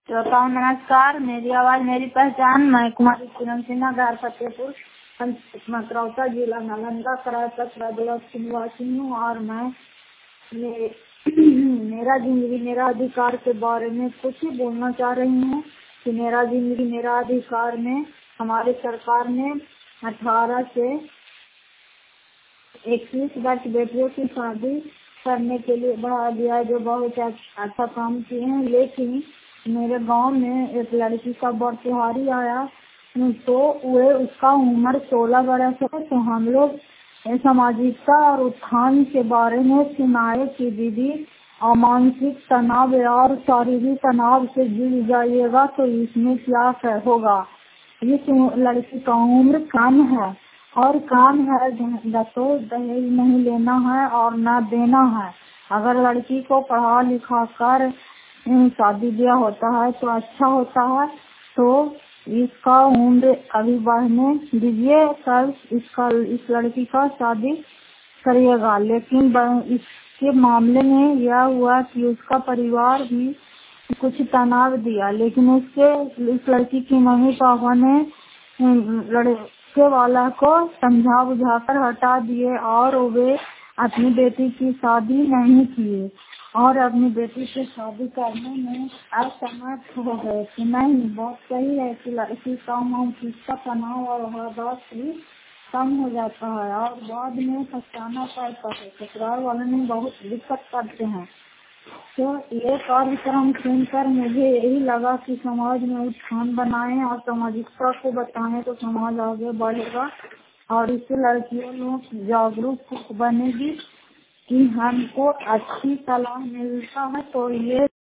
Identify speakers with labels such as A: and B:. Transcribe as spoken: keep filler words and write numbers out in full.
A: श्रोताओं नमस्कार। मेरी आवाज मेरी पहचान। मैं कुमारी पूनम सिन्हा, घर फतेहपुर, मकरौता, जिला नालंदा, करायकत निवासी हूँ। और मैं ये मेरा जिंदगी मेरा अधिकार के बारे में कुछ ही बोलना चाह रही हूँ कि मेरा जिंदगी मेरा अधिकार में हमारी सरकार ने अठारह से इक्कीस वर्ष बेटियों की शादी करने के लिए बढ़ा दिया है, जो बहुत अच्छा काम किए हैं। लेकिन मेरे गांव में एक लड़की का बर्तुहारी आया तो वे उसका उम्र सोलह बरस है। तो हम लोग सामाजिकता और उत्थान के बारे में सुनाए कि दीदी मानसिक तनाव और शारीरिक तनाव से जुड़ जाइएगा तो इसमें क्या होगा। इस लड़की का उम्र कम है और काम है तो दहेज नहीं लेना है और न देना है। अगर लड़की को पढ़ा लिखा कर शादी ब्याह होता है तो अच्छा होता है। तो इसका उम्र अभी बढ़ने दीजिए, कल इसका इस लड़की का शादी करिएगा। लेकिन इसके मामले में यह हुआ कि उसका परिवार भी कुछ तनाव दिया, लेकिन उसके इस लड़की की मम्मी पापा ने लड़के वाला को समझा बुझाकर हटा दिए और वे अपनी बेटी की शादी नहीं किए और अपनी बेटी से शादी करने में असमर्थ हो गए। कि नहीं, बहुत सही है कि लड़की का मानसिक तनाव और हताश भी कम हो जाता है और बाद में पछताना पड़ता है। ससुराल वाले में बहुत दिक्कत करते हैं। तो ये कार्यक्रम सुनकर मुझे यही लगा कि समाज में उत्थान बनाएं और सामाजिकता को बताएं तो समाज आगे बढ़ेगा और इससे लड़कियों लोग जागरूक बनेगी कि हमको अच्छी सलाह मिलता है। तो ये